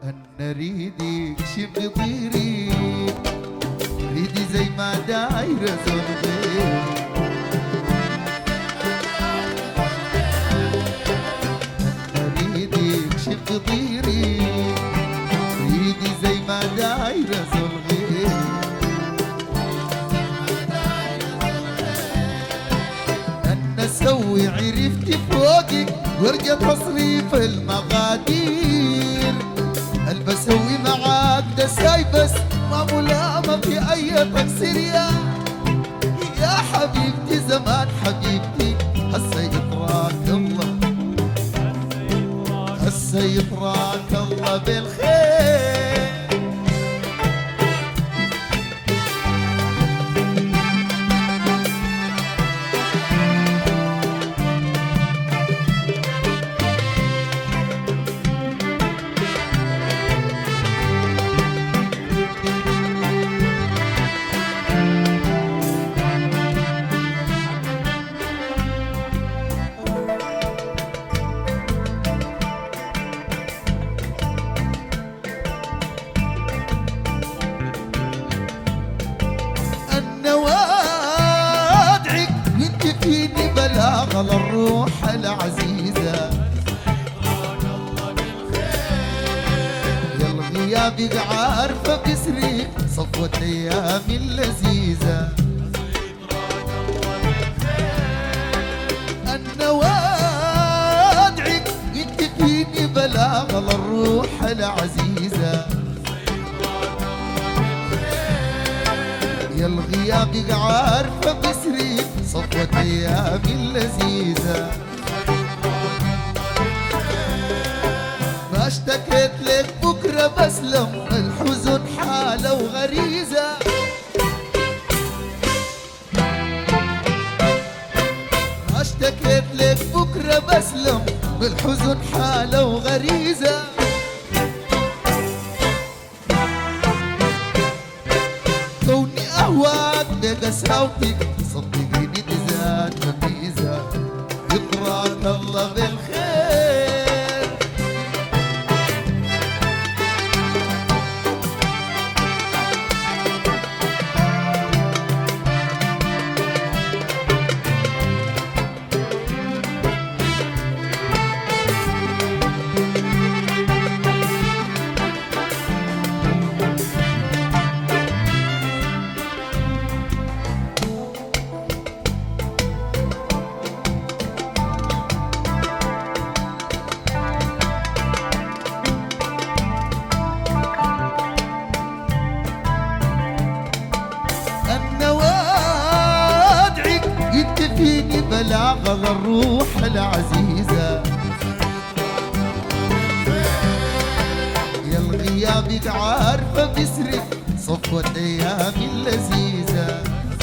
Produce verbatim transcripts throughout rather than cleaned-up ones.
أنا ريدي شب ضيري ريدي زي ما دايرة زرقي أنا ريدي شب ضيري ريدي زي ما دايرة زرقي أنا سوي عرفتي فوقك ورقة تصريف المقادير البسوي معاك ده ساي بس ما ملامة في أي تقصير يا يا حبيبتي زمان حبيبتي هسه يطراك الله هسه يطراك الله بالخير على الروح العزيزة يا الغياب عارفة بسرك صفوة أيام اللذيذة أنا وادعك انت فيني بلاغ على الروح العزيزة يا الغياب عارفة بسرك صفوة أيام اللذيذة ما اشتكيت لك بكرة بسلم الحزن حالة وغريزة ما اشتكيت لك بكرة بسلم بالحزن حالة وغريزة كوني أهواك بقساوتك صدقيني تزاد مميزة يطراك الله بالخير فيني بلاغ الروح العزيزة يا الغياب عارفة بسرك صفوة أيام اللذيذة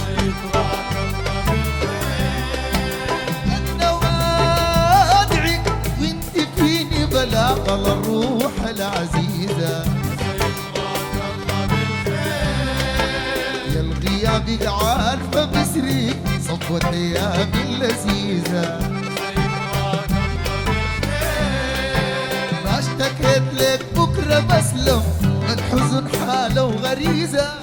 أنا وادعك وانت فيني بلاغ الروح العزيزة يا الغياب عارفة بسرك صفوة أيام اللذيذة ما اشتكيت لك بكرة بسلم الحزن حالة وغريزة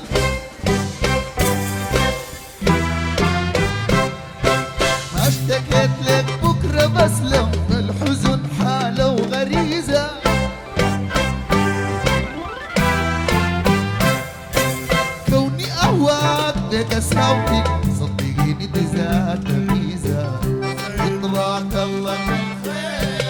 ما اشتكيت لك بكرة بسلم الحزن حالة وغريزة كوني أهواك بقساوتك صدقيني تزاد ميزة يطراك الله من خير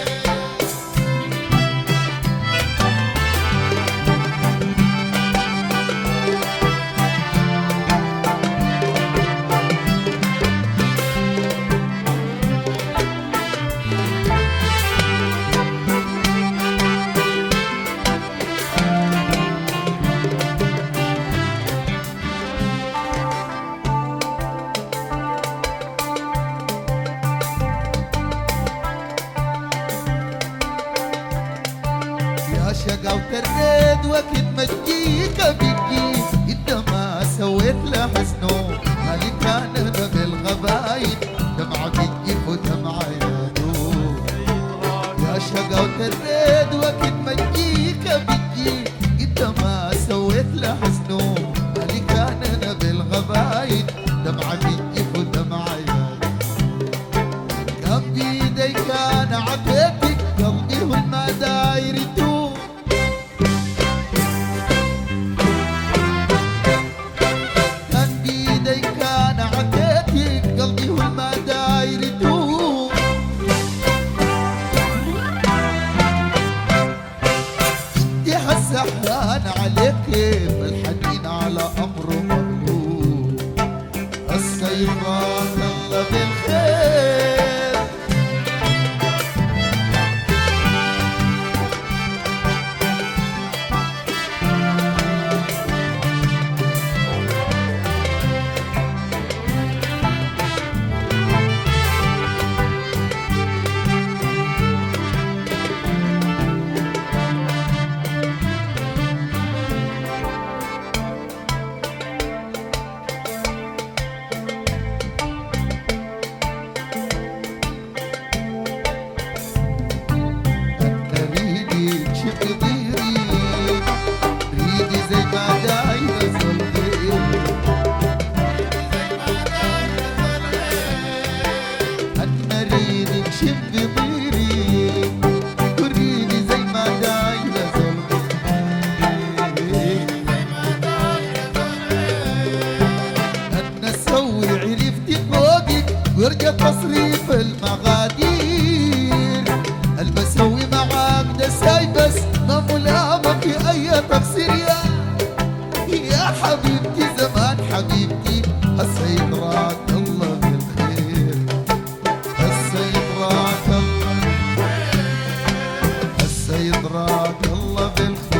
شقا وتريد وقت مجيك بيجي انت ما سويت له حسنو مالي كان بالغبايب دمعة بيجي ودمعة يا شقا غوتريت وقت ما تجيك بتجيك انت ما سويت لها سنون مالي كان انا بالغباين دمعة بتجيك ودمعة ياك كان بيدي كان عطيتك قلبي هو ما داير يتوب كان بيدي كان عطيتك قلبي هو ما داير يتوب انت هالسحران عليك بالحنين على امره مغلوب السيطان الله بالخير ورقة تصريف المغادير البسوي معاك ده ساي بس ما ملامة في أي تقصير يا يا حبيبتي زمان حبيبتي هسه يدراك الله بالخير هسه يدراك الله هسه يدراك الله بالخير